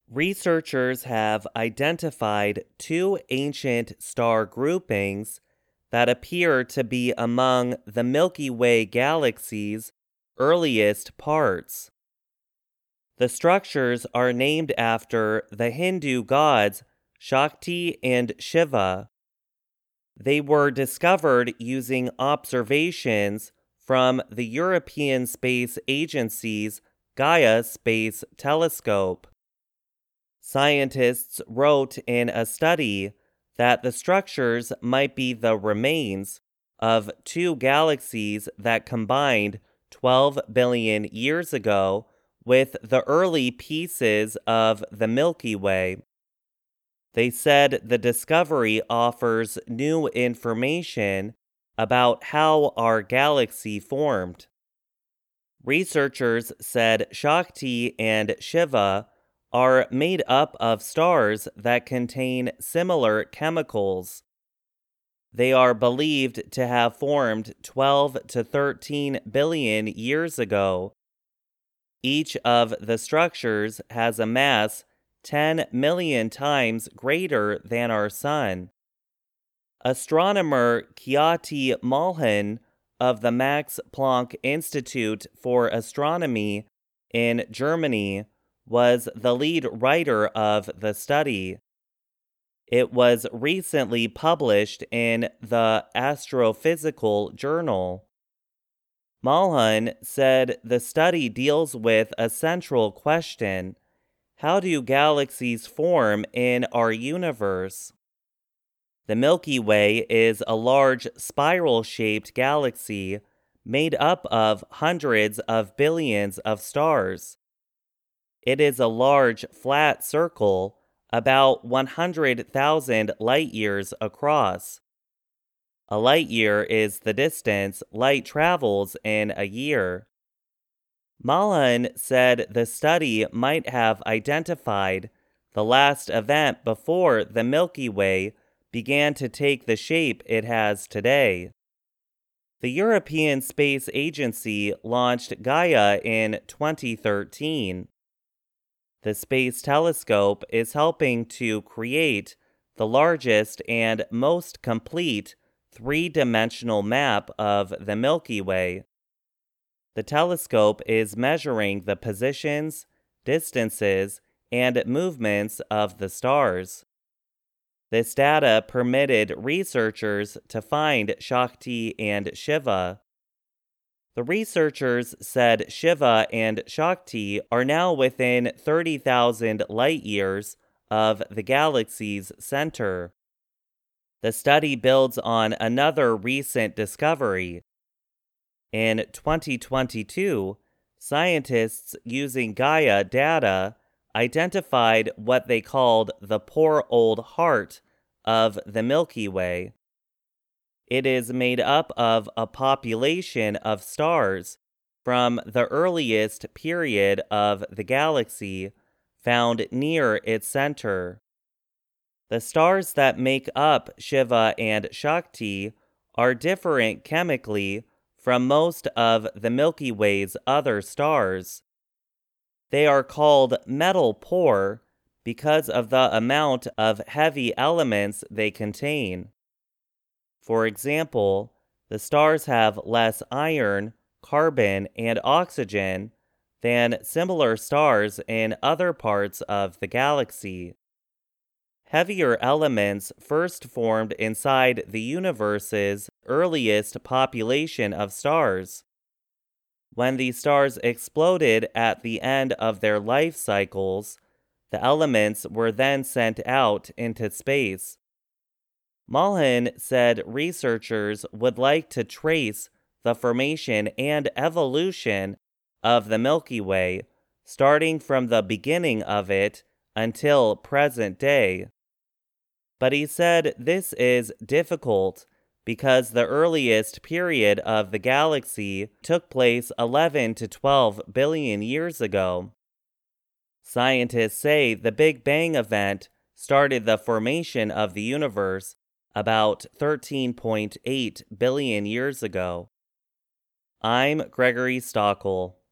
Researchers have identified two ancient star groupings that appear to be among the Milky Way galaxy's earliest parts. The structures are named after the Hindu gods Shakti and Shiva. They were discovered using observations from the European Space Agency's Gaia Space Telescope. Scientists wrote in a study that the structures might be the remains of two galaxies that combined 12 billion years ago with the early pieces of the Milky Way. They said the discovery offers new information about how our galaxy formed. Researchers said Shakti and Shiva are made up of stars that contain similar chemicals. They are believed to have formed 12 to 13 billion years ago. Each of the structures has a mass 10 million times greater than our Sun. Astronomer Kjoti Malhan of the Max Planck Institute for Astronomy in Germany was the lead writer of the study. It was recently published in the Astrophysical Journal. Malhan said the study deals with a central question: how do galaxies form in our universe? The Milky Way is a large spiral-shaped galaxy made up of hundreds of billions of stars. It is a large, flat circle about 100,000 light-years across. A light-year is the distance light travels in a year. Malhan said the study might have identified the last event before the Milky Way began to take the shape it has today. The European Space Agency launched Gaia in 2013. The Space Telescope is helping to create the largest and most complete three-dimensional map of the Milky Way. The telescope is measuring the positions, distances, and movements of the stars. This data permitted researchers to find Shakti and Shiva. The researchers said Shiva and Shakti are now within 30,000 light-years of the galaxy's center. The study builds on another recent discovery. In 2022, scientists using Gaia data identified what they called the poor old heart of the Milky Way. It is made up of a population of stars from the earliest period of the galaxy found near its center. The stars that make up Shiva and Shakti are different chemically from most of the Milky Way's other stars. They are called metal poor because of the amount of heavy elements they contain. For example, the stars have less iron, carbon, and oxygen than similar stars in other parts of the galaxy. Heavier elements first formed inside the universe's earliest population of stars. When these stars exploded at the end of their life cycles, the elements were then sent out into space. Malhan said researchers would like to trace the formation and evolution of the Milky Way, starting from the beginning of it until present day. But he said this is difficult because the earliest period of the galaxy took place 11 to 12 billion years ago. Scientists say the Big Bang event started the formation of the universe about 13.8 billion years ago. I'm Gregory Stockel.